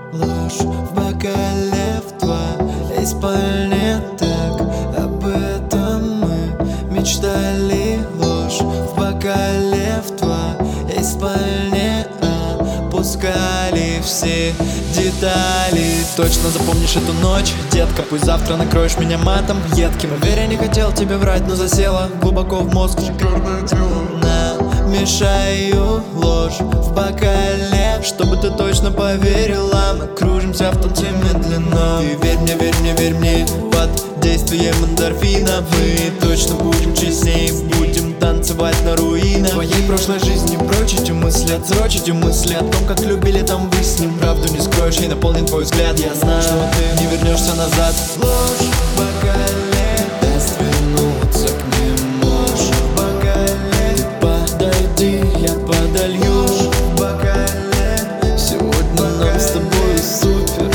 Ложь в бокале в твоей спальне, так об этом мы мечтали. Ложь в бокале в твоей спальне, опускали все детали. Точно запомнишь эту ночь, детка, пусть завтра накроешь меня матом едким. Поверь, я не хотел тебе врать, но засела глубоко в мозг шикарное дело. Намешаю ложь в бокале, чтобы ты точно поверила. Мы кружимся в танце медленно. И верь мне, верь мне, верь мне, под действием эндорфина мы точно будем честней, будем танцевать на руинах твоей прошлой жизни. Прочь эти мысли, отсрочить мысли о том, как любили там вы с ним. Правду не скроешь, и наполнен твой взгляд. Я знаю, что ты не вернешься назад. Ложь в бокале даст вернуться к нему. Ложь в бокале, ты подойди, я подолью. Ложь в бокале, сегодня нам с тобой супер,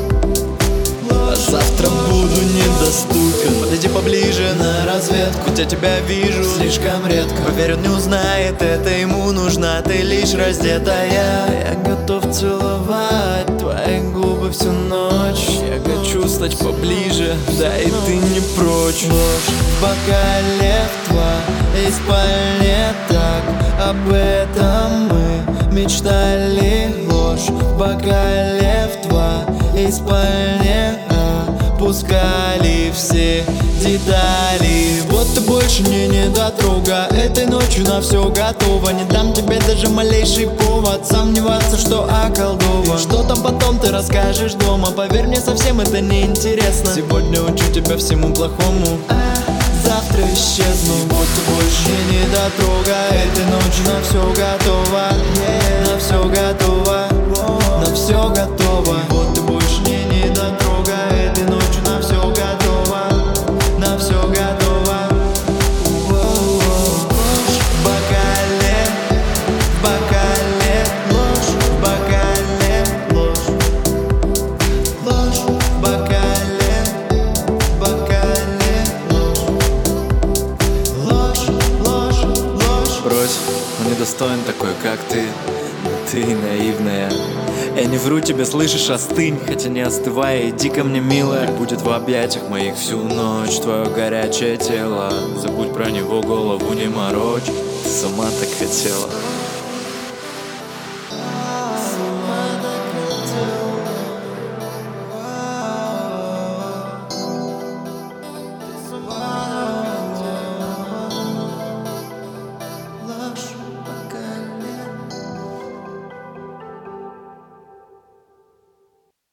а завтра буду недоступен. Подойди поближе на разведку, я тебя вижу слишком редко. Поверь, он не узнает, это ему нужна ты лишь раздетая. Я готов целовать твои губы всю ночь. Я хочу стать поближе, да и ты не прочь. Ложь в бокале в твоей спальне, так об этом мы мечтали. Ложь в бокале в твоей спальне, опускали все детали. Вот ты больше мне не дотрога, этой ночью на все готово. Не дам тебе даже малейший повод сомневаться, что околдован. Что там потом ты расскажешь дома, поверь мне, совсем это не интересно. Сегодня учу тебя всему плохому, завтра исчезну. Вот ты больше не дотрога, этой ночью на все готово, на все готово, на все готово. Вот ты больше не дотрога, этой ночью на все готово, на все готово. Ложь в бокале, в бокале, ложь в бокале, ложь. Ложь в бокале, в бокале, ложь. Ложь, ложь, ложь. Брось, он недостоин такой, как ты. Но ты наивная. Я не вру тебе, слышишь, остынь. Хотя не остывай, иди ко мне, милая. Будет в объятиях моих всю ночь твое горячее тело. Забудь про него, голову не морочь. Ты сама так хотела.